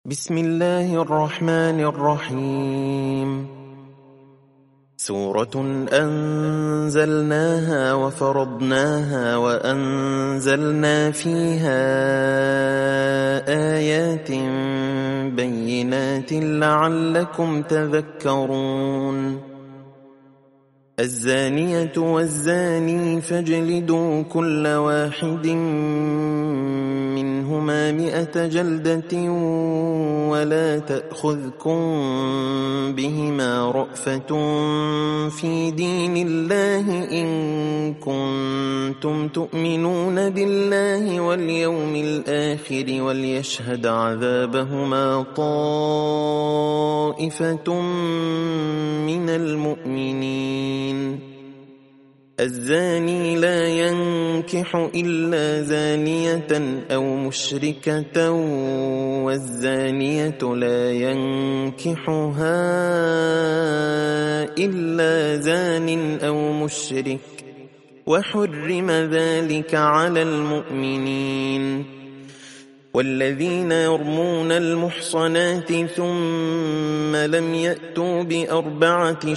بسم الله الرحمن الرحيم. سورة أنزلناها وفرضناها وأنزلنا فيها آيات بينات لعلكم تذكرون. الزانية والزاني فاجلدوا كل واحد منهما 100 جلدة ولا تأخذكم بهما رأفة في دين الله إن كنتم تؤمنون بالله واليوم الآخر وليشهد عذابهما طائفة من المؤمنين. الزاني لا ينكح إلا زانية أو مشركة والزانية لا ينكحها إلا زان أو مشرك وحرم ذلك على المؤمنين. والذين يرمون المحصنات ثم لم يأتوا ب4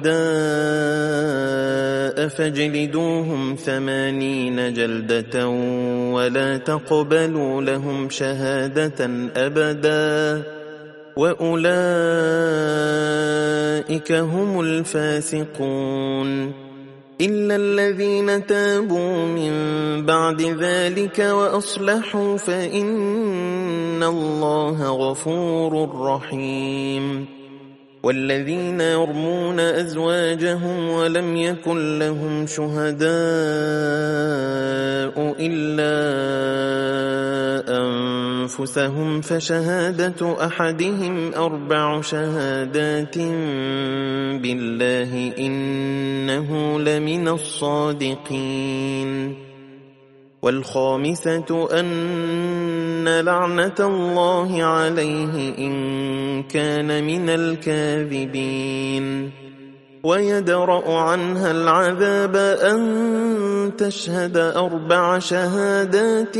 شهداء فاجلدوهم 80 جلدة ولا تقبلوا لهم شهادة أبدا وأولئك هم الفاسقون. إلا الذين تابوا من بعد ذلك وأصلحوا فإن الله غفور رحيم. والذين يرمون أزواجهم ولم يكن لهم شهداء إلا أنفسهم فشهادة أحدهم 4 شهادات بالله إنه لمن الصادقين. والخامسة أن لعنة الله عليه إن كان من الكاذبين. ويدرأ عنها العذاب أن تشهد 4 شهادات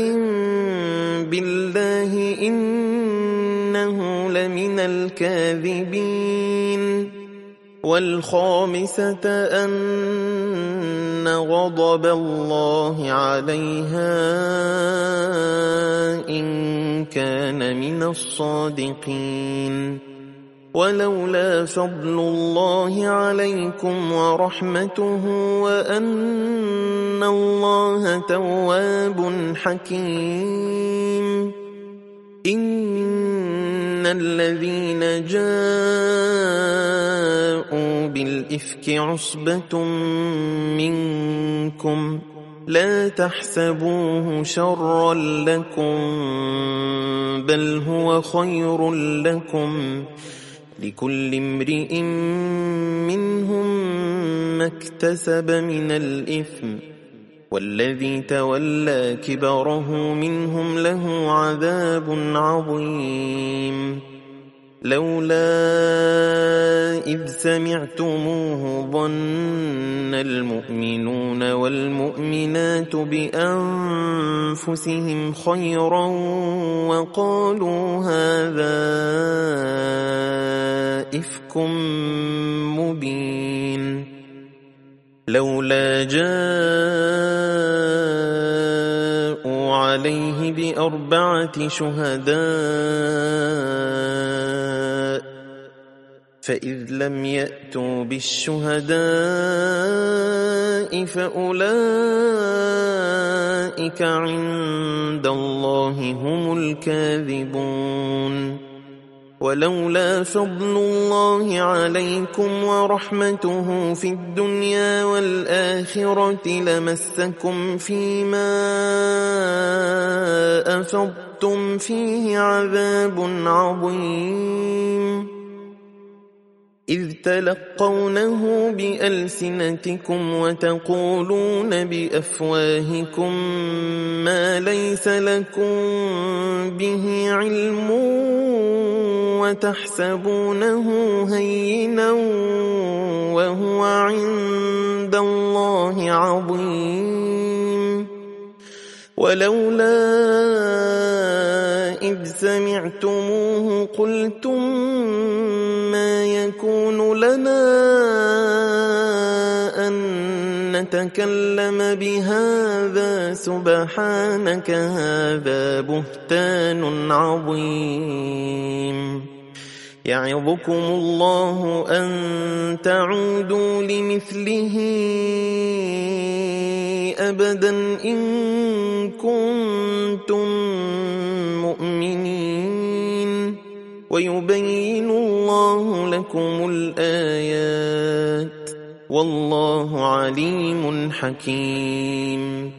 بالله إنه لمن الكاذبين. والخامسة أن غضب الله عليها إن كان من الصادقين. ولولا فضل الله عليكم ورحمته وأن الله تواب حكيم. إن الذين جاءوا بالإفك عصبة منكم لا تحسبوه شرا لكم بل هو خير لكم لكل امرئ منهم ما اكتسب من الإثم والذي تولى كبره منهم له عذاب عظيم. لولا إذ سمعتموه ظن المؤمنون والمؤمنات بأنفسهم خيرا وقالوا هذا إفك مبين. لولا جاءوا عليه ب4 شهداء فإذ لم يأتوا بالشهداء فأولئك عند الله هم الكاذبون. ولولا فضل الله عليكم ورحمته في الدنيا والآخرة لمسكم فيما أفضتم فيه عذاب عظيم. إذ تلقونه بألسنتكم وتقولون بأفواهكم ما ليس لكم به علم وتحسبونه هينا وهو عند الله عظيم. ولولا إذ سمعتموه قلتم ما يكون لنا أن نتكلم بهذا سبحانك هذا بهتان عظيم يعظكم الله أن تعودوا لمثله أبدا إن كنتم مؤمنين ويبين الله لكم الآيات والله عليم حكيم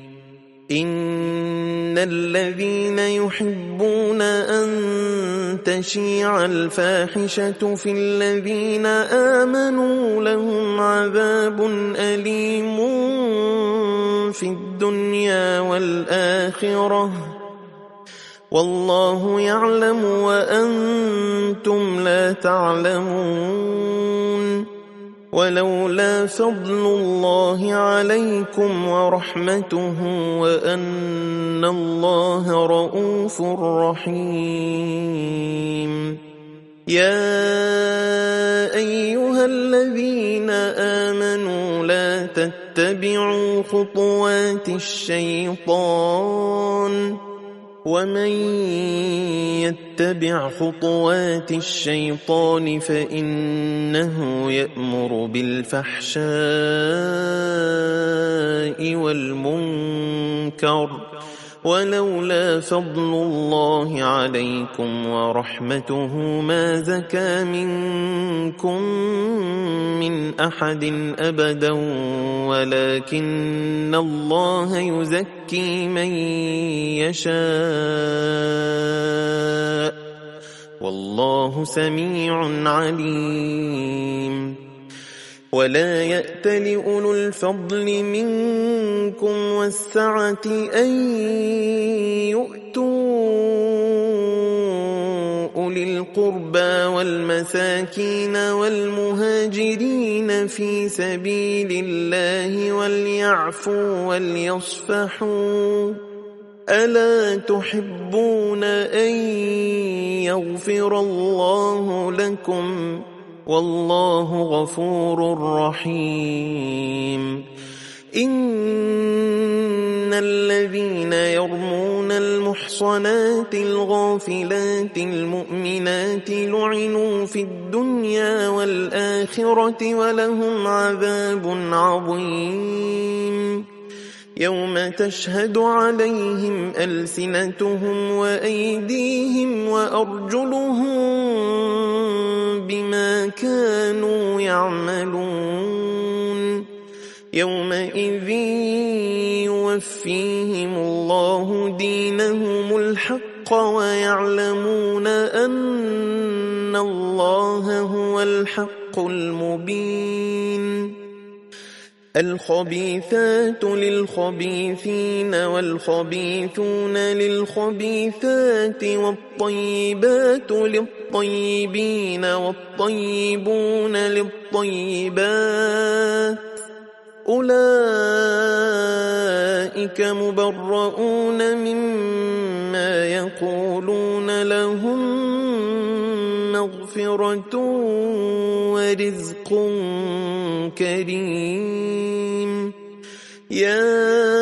إن الذين يحبون أن تشيع الفاحشة في الذين آمنوا لهم عذاب أليم في الدنيا والآخرة والله يعلم وأنتم لا تعلمون ولولا فضل الله عليكم ورحمته وأن الله رؤوف رحيم يا أيها الذين آمنوا لا تتبعوا خطوات الشيطان ومن يتبع خطوات الشيطان فإنه يأمر بالفحشاء والمنكر ولولا فضل الله عليكم ورحمته ما زكى منكم من أحد أبدا ولكن الله يزكي من يشاء والله سميع عليم ولا يأتل أولو الفضل منكم والسعة أن يؤتوا أولي القربى والمساكين والمهاجرين في سبيل الله وليعفوا وليصفحوا ألا تحبون أن يغفر الله لكم والله غفور رحيم إن الذين يرمون المحصنات الغافلات المؤمنات لعنوا في الدنيا والآخرة ولهم عذاب عظيم يوم تشهد عليهم ألسنتهم وأيديهم وأرجلهم بما كانوا يعملون يومئذ يوفيهم الله دينهم الحق ويعلمون أن الله هو الحق المبين الخبيثات للخبيثين والخبيثون للخبيثات والطيبات للطيبين والطيبون للطيبات أولئك مبرؤون مما يقولون لهم مغفرة ورزق كريم يا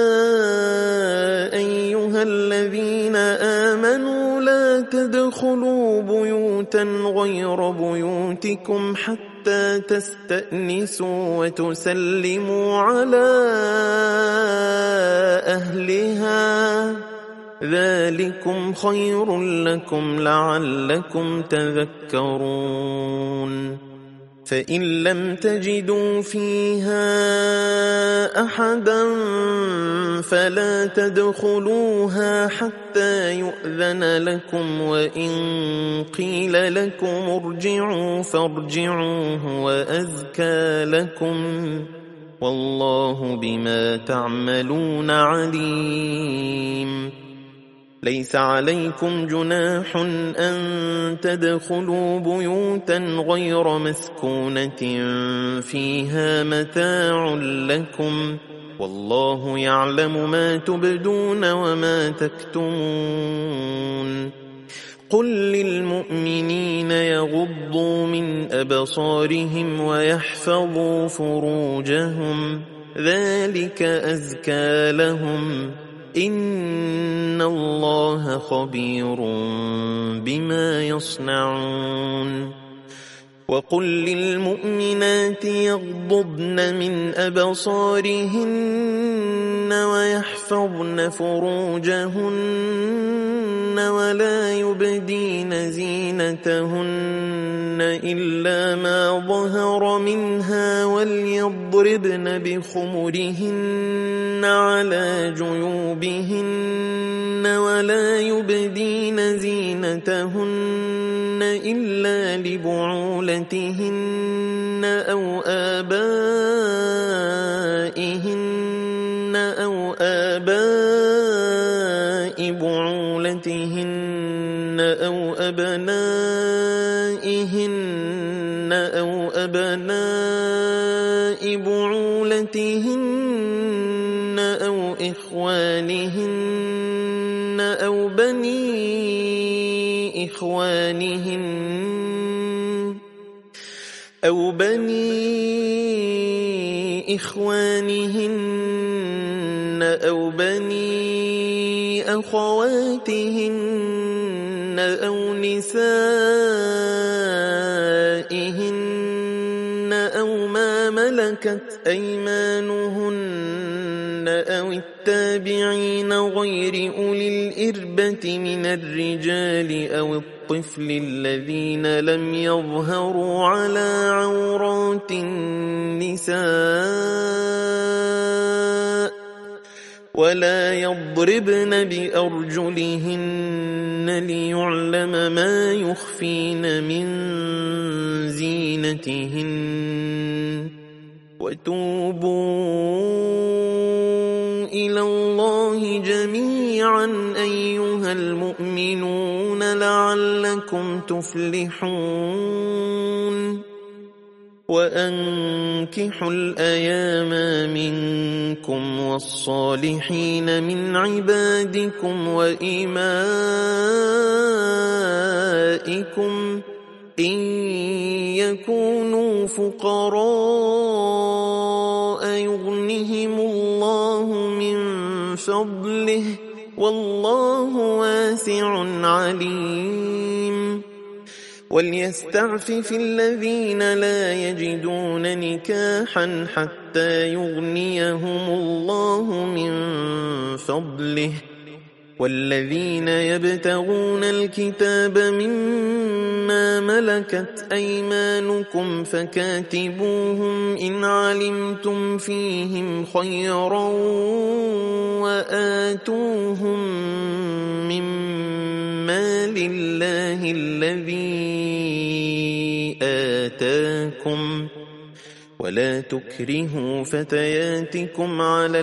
أيها الذين آمنوا لا تدخلوا بيوتا غير بيوتكم حتى تستأنسوا وتسلموا على أهلها ذلكم خير لكم لعلكم تذكرون فإن لم تجدوا فيها أحدا فلا تدخلوها حتى يؤذن لكم وإن قيل لكم ارجعوا فارجعوا هو أزكى لكم والله بما تعملون عليم ليس عليكم جناح أن تدخلوا بيوتا غير مسكونة فيها متاع لكم والله يعلم ما تبدون وما تكتمون قل للمؤمنين يغضوا من أبصارهم ويحفظوا فروجهم ذلك أزكى لهم إن الله خبير بما يصنعون وقل للمؤمنات يغضضن من أبصارهن ويحفظن فروجهن ولا يبدين زينتهن إلا ما ظهر منها وليضربن بخمرهن على جيوبهن ولا يبدين زينتهن إلا لبعولتهن أو آباء بعولتهن أو أبناء بعولتهن أو إخوانهن أو بني إخوانهن أو بني أخواتهن أو نسائهن أو ما ملكت أيمانهن أو التابعين غير أولي الإربة من الرجال أو الطفل الذين لم يظهروا على عورات النساء ولا يضربن بأرجلهن ليعلم ما يخفين من زينتهن وتوبوا إلى الله جميعا أيها المؤمنون لعلكم تفلحون وأنكحوا الأيام منكم والصالحين من عبادكم وإمائكم إن يكونوا فقراء يغنهم الله من فضله والله واسع عليم وليستعفف الذين لا يجدون نكاحا حتى يغنيهم الله من فضله والذين يبتغون الكتاب مما ملكت أيمانكم فكاتبوهم إن علمتم فيهم خيرا وآتوهم مما لله الذي آتاكم ولا تكرهوا فتياتكم على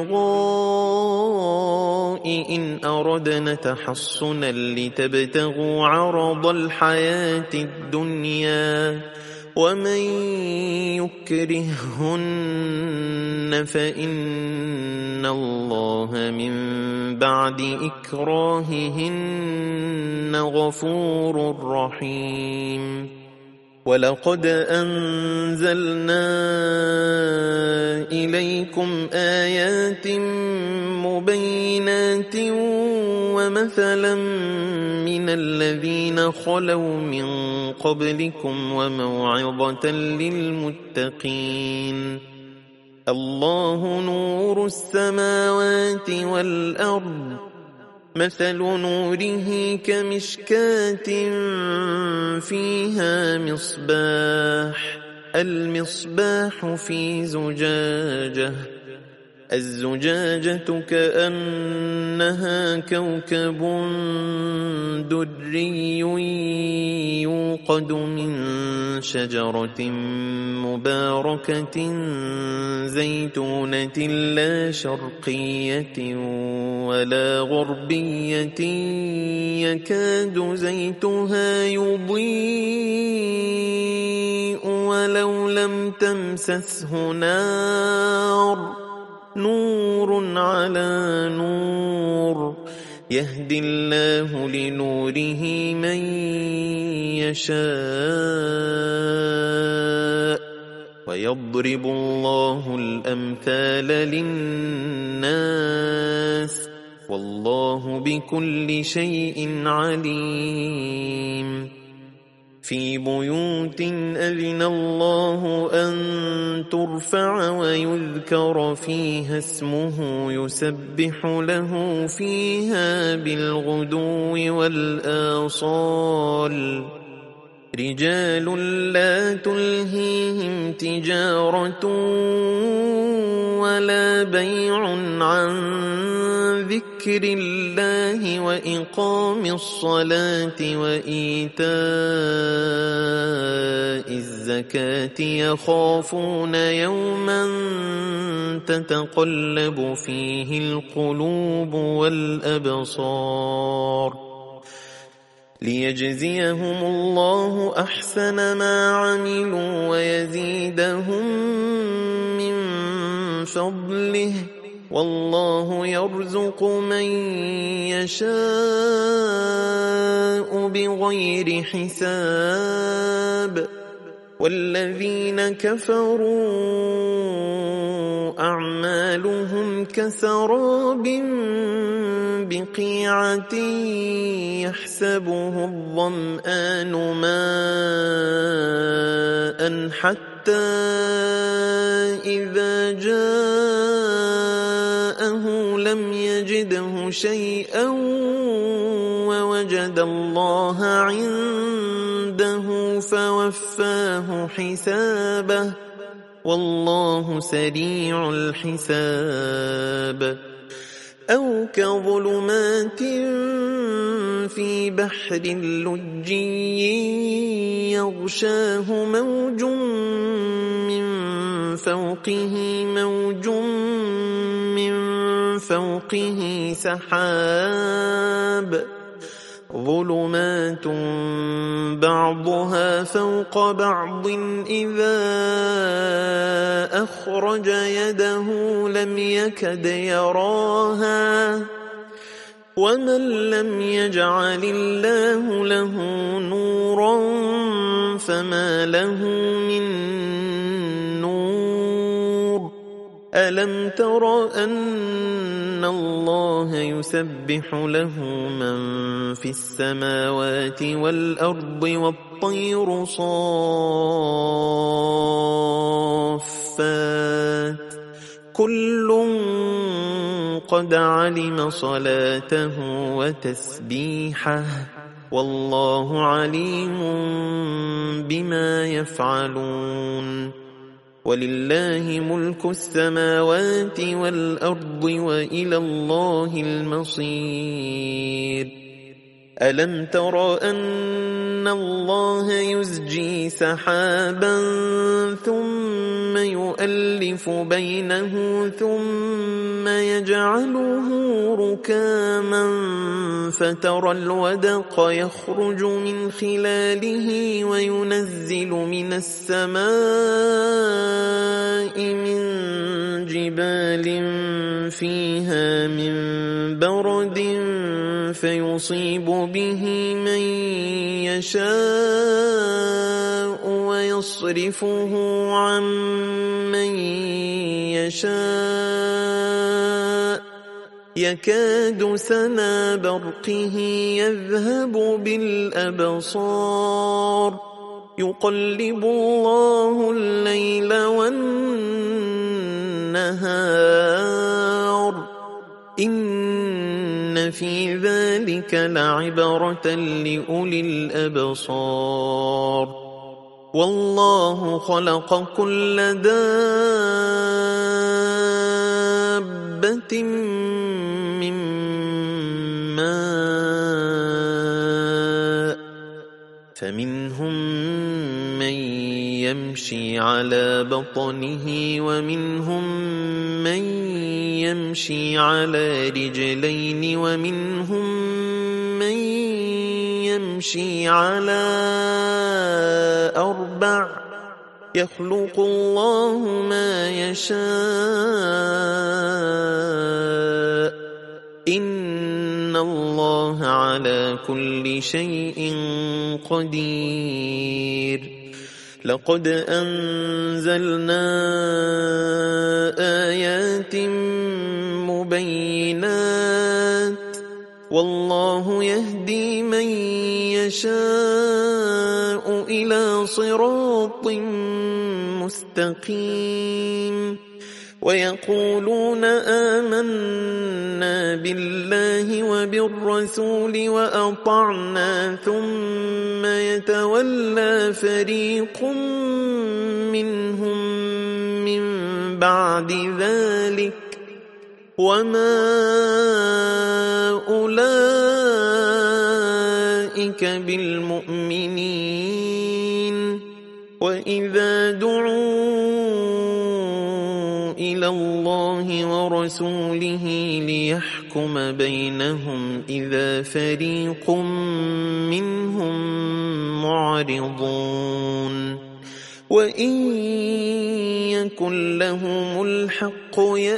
البغاء إن أردنا تحصنا لتبتغوا عرض الحياة الدنيا ومن يكرهن فإن الله من بعد إكراههن غفور رحيم ولقد أنزلنا إليكم آيات مبينات ومثلا من الذين خلوا من قبلكم وموعظة للمتقين الله نور السماوات والأرض مثل نوره كمشكاة فيها مصباح المصباح في زجاجة الزجاجة كأنها كوكب دري يوقد من شجرة مباركة زيتونة لا شرقية ولا غربية يكاد زيتها يضيء ولو لم تمسسه نار نور على نور يهدي الله لنوره من يشاء ويضرب الله الأمثال للناس والله بكل شيء عليم في بيوت أذن الله أن ترفع ويذكر فيها اسمه يسبح له فيها بالغدو والآصال رجال لا تلهيهم تجارة ولا بيع عن ذكر الله وإقام الصلاة وإيتاء الزكاة يخافون يوما تتقلب فيه القلوب والأبصار ليجزيهم الله أحسن ما عملوا ويزيدهم من فضله والله يرزق من يشاء بغير حساب والذين كفروا أعمالهم كسراب بقيعة يحسبه الظمآن ماء حتى إذا جاءه لم يجده شيئا ووجد الله عنده فوفاه حسابه والله سريع الحساب أو كظلمات في بحر لجي يغشاه موج من فوقه سحاب ظلمات بعضها فوق بعض إذا أخرج يده لم يكد يراها ومن لم يجعل الله له نورا فما له من نور ألم تر أن الله يسبح له من في السماوات والأرض والطير صافات كل قد علم صلاته وتسبيحه والله عليم بما يفعلون ولله ملك السماوات والأرض وإلى الله المصير ألم تر أن الله يزجي سحابا ثم يؤلف بينه ثم يجعله ركاما فترى الودق يخرج من خلاله وينزل من السماء من جبال فيها من برد فيصيب به من يشاء ويصرفه عن من يشاء يكاد سنا برقه يذهب بالأبصار يقلب الله الليل والنهار إن في ذلك لعبرة لأولي الأبصار والله خلق كل دابة من ماء فمنهم من يمشي على بطنه ومنهم من يمشي على رجلين ومنهم من يمشي على أربع يخلق الله ما يشاء إن الله على كل شيء قدير لقد أنزلنا آيات مبينات والله يهدي من يشاء إلى صراط مستقيم ويقولون آمنا بالله وبالرسول وأطعنا ثم يتولى فريق منهم من بعد ذلك وما أولئك بالمؤمنين وإذا دعوا إلى الله ورسوله ليحكم بينهم إذا فريق منهم معرضون وإن يكن لهم الحق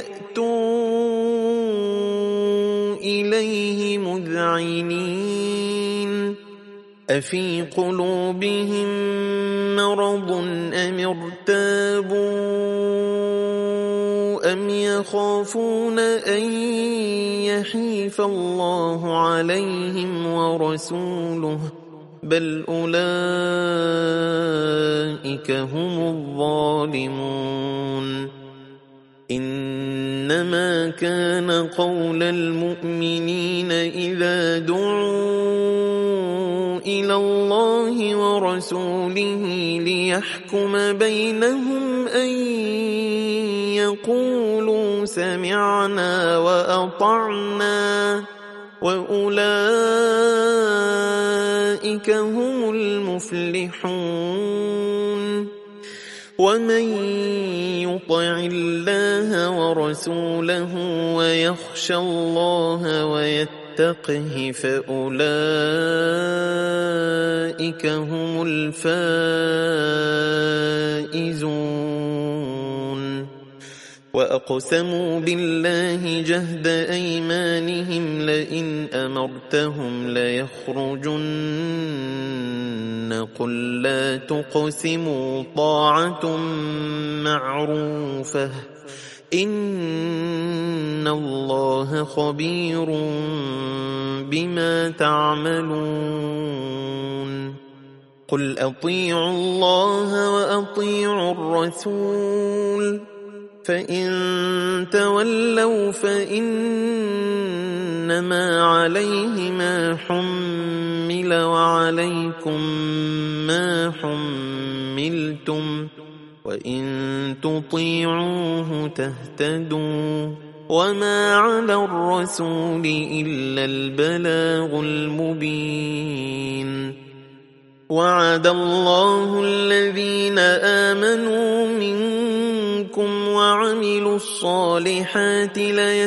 يأتوا إليه مذعنين أفي قلوبهم مرض أم ارتابوا أم يخافون أن يحيف الله عليهم ورسوله بل أولئك هم الظالمون إنما كان قول المؤمنين إذا دعوا إلى الله ورسوله ليحكم بينهم أن يقولوا سمعنا وأطعنا وأولئك هم المفلحون ومن يطع الله ورسوله ويخشى الله ويتقه فأولئك هم الفائزون وأقسموا بالله جهد أيمانهم لئن أمرتهم ليخرجن قل لا تقسموا طاعة معروفة إن الله خبير بما تعملون قل أطيعوا الله وأطيعوا الرسول فإن تولوا فإنما عليه ما حمل وعليكم ما حملتم وإن تطيعوه تهتدوا وما على الرسول إلا البلاغ المبين وعد الله الذين آمنوا منكم وعملوا الصالحات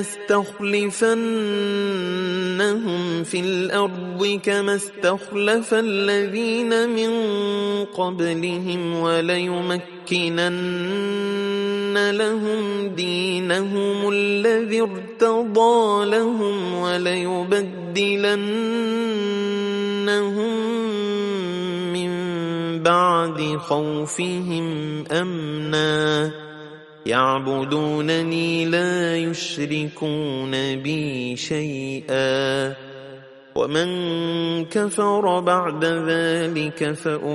ليستخلفنهم في الأرض كما استخلف الذين من قبلهم وليمكنن لهم دينهم الذي ارتضى لهم وليبدلنهم بعد خوفهم أمنا يعبدونني لا يشركون بي شيئا ومن كفر بعد ذلك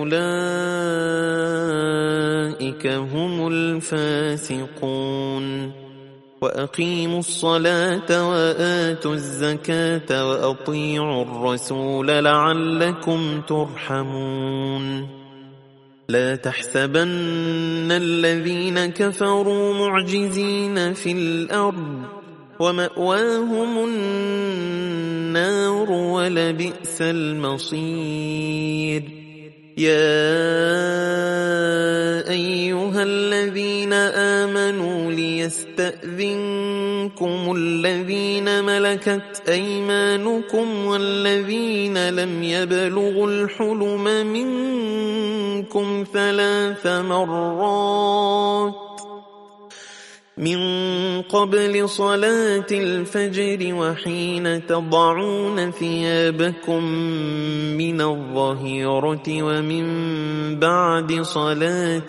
فأولئك هم الفاسقون وأقيموا الصلاة وآتوا الزكاة وأطيعوا الرسول لعلكم ترحمون لا تحسبن الذين كفروا معجزين في الأرض ومأواهم النار ولبئس المصير يا أيها الذين آمنوا ليستأذنكم الذين ملكت أيمانكم والذين لم يبلغوا الحلم منكم 3 مرات من قبل صلاة الفجر وحين تضعون ثيابكم من الظهيرة ومن بعد صلاة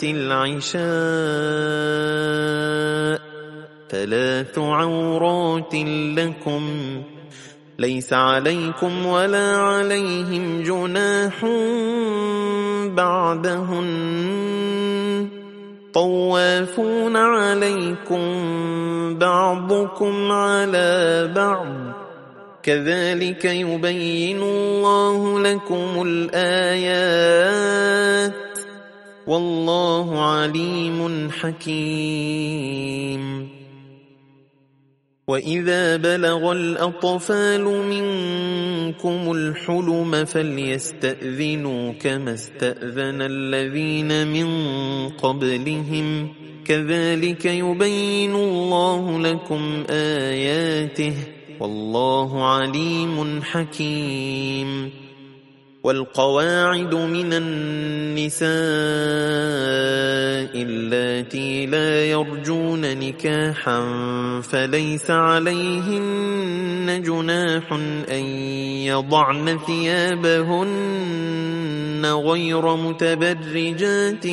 العشاء 3 عورات لكم ليس عليكم ولا عليهم جناح بعدهن طوافون عليكم بعضكم على بعض كذلك يبين الله لكم الآيات والله عليم حكيم. وإذا بلغ الأطفال منكم الحلم فليستأذنوا كما استأذن الذين من قبلهم كذلك يبين الله لكم آياته والله عليم حكيم. والقواعد من النساء اللاتي لا يرجون نكاحا فليس عليهن جناح أن يضعن ثيابهن غير متبرجات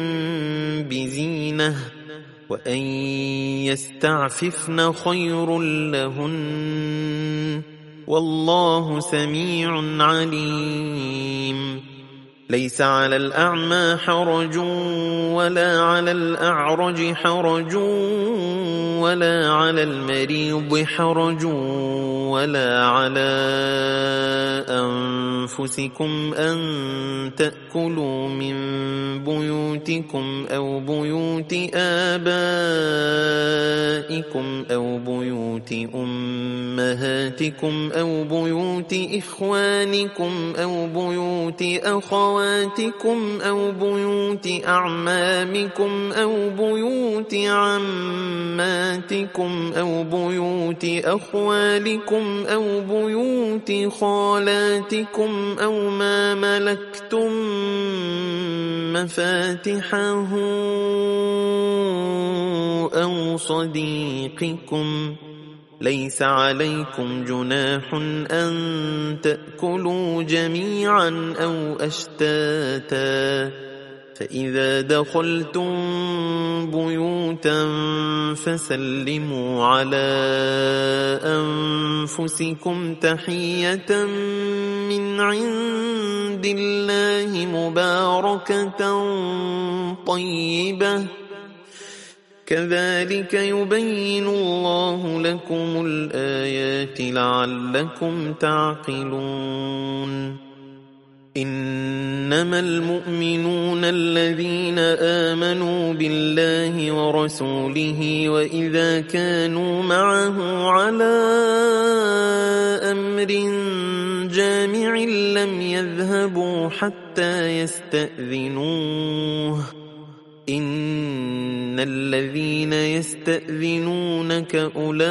بزينة وأن يستعففن خير لهن والله سميع عليم. ليس على الأعمى حرج ولا على الأعرج حرج ولا على المريض حرج ولا على أنفسكم أن تأكلوا من بيوتكم أو بيوت آبائكم أو بيوت أمهاتكم أو بيوت إخوانكم أو بيوت أخواتكم أو بيوت أعمامكم أو بيوت عماتكم أو بيوت أخوالكم أو بيوت خالاتكم أو ما ملكتم مفاتحه أو صديقكم ليس عليكم جناح أن تأكلوا جميعا أو أشتاتا فإذا دخلتم بيوتا فسلموا على أنفسكم تحية من عند الله مباركة طيبة كذلك يبين الله لكم الآيات لعلكم تعقلون. إنما المؤمنون الذين آمنوا بالله ورسوله وإذا كانوا معه على أمر جامع لم يذهبوا حتى يستأذنوه إن الذين يستأذنونك أولئك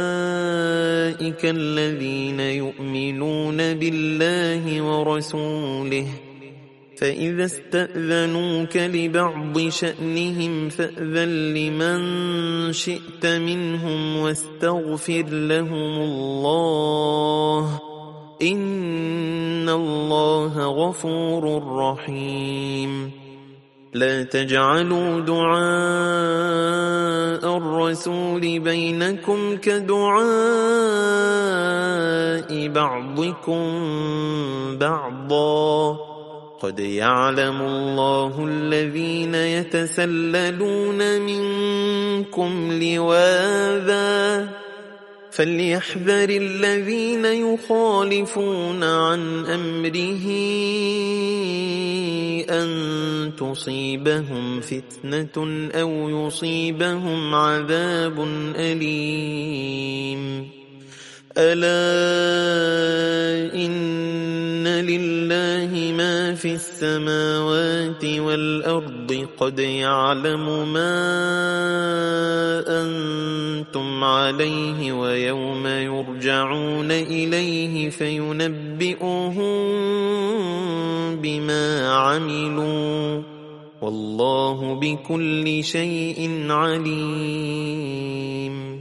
الذين يؤمنون بالله ورسوله فإذا استأذنوك لبعض شأنهم فأذن لمن شئت منهم واستغفر لهم الله إن الله غفور رحيم. لا تجعلوا دعاء الرسول بينكم كدعاء بعضكم بعضا قد يعلم الله الذين يتسللون منكم لواذا فليحذر الذين يخالفون عن أمره أن تصيبهم فتنة أو يصيبهم عذاب أليم. ألا إن لله ما في السماوات والأرض قد يعلم ما أنتم عليه ويوم يرجعون إليه فينبئهم بما عملوا والله بكل شيء عليم